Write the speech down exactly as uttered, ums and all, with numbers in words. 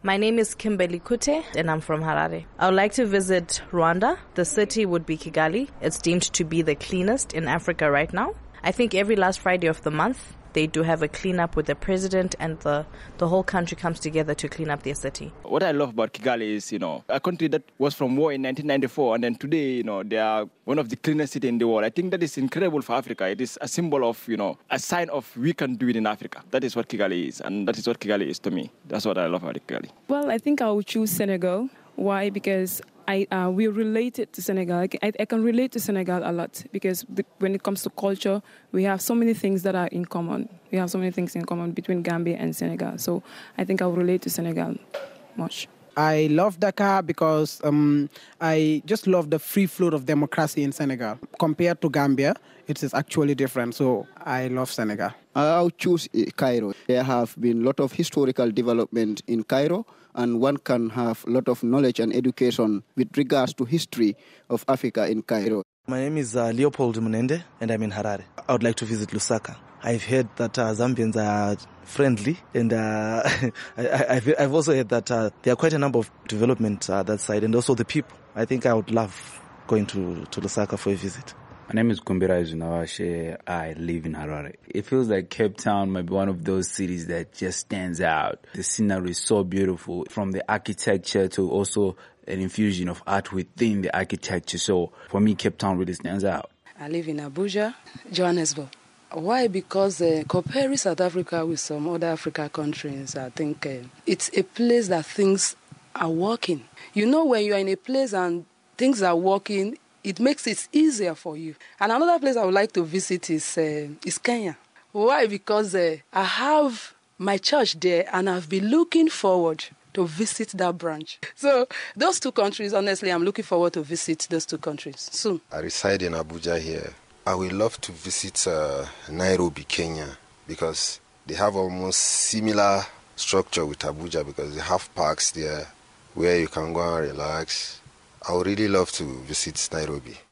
My name is Kimberly Kute and I'm from Harare. I would like to visit Rwanda. The city would be Kigali. It's deemed to be the cleanest in Africa right now. I think every last Friday of the month, they do have a cleanup with the president, and the, the whole country comes together to clean up their city. What I love about Kigali is, you know, a country that was from war in nineteen ninety-four, and then today, you know, they are one of the cleanest cities in the world. I think that is incredible for Africa. It is a symbol of, you know, a sign of we can do it in Africa. That is what Kigali is, and that is what Kigali is to me. That's what I love about Kigali. Well, I think I would choose Senegal. Why? Because I uh, we related to Senegal. I, I, I can relate to Senegal a lot because the, when it comes to culture, we have so many things that are in common. We have so many things in common between Gambia and Senegal. So I think I will relate to Senegal much. I love Dakar because um, I just love the free flow of democracy in Senegal. Compared to Gambia, it is actually different. So I love Senegal. I'll choose Cairo. There have been a lot of historical development in Cairo, and one can have a lot of knowledge and education with regards to history of Africa in Cairo. My name is uh, Leopold Munende, and I'm in Harare. I would like to visit Lusaka. I've heard that uh, Zambians are friendly, and uh, I, I've, I've also heard that uh, there are quite a number of development uh, that side, and also the people. I think I would love going to, to Lusaka for a visit. My name is Kumbira Junawashe. I live in Harare. It feels like Cape Town might be one of those cities that just stands out. The scenery is so beautiful, from the architecture to also an infusion of art within the architecture. So for me, Cape Town really stands out. I live in Abuja, Johannesburg. Why? Because uh, comparing South Africa with some other African countries, I think uh, it's a place that things are working. You know, when you're in a place and things are working, it makes it easier for you. And another place I would like to visit is uh, is Kenya. Why? Because uh, I have my church there, and I've been looking forward to visit that branch. So those two countries, honestly, I'm looking forward to visit those two countries soon. I reside in Abuja here. I would love to visit uh, Nairobi, Kenya, because they have almost similar structure with Abuja, because they have parks there where you can go and relax. I would really love to visit Nairobi.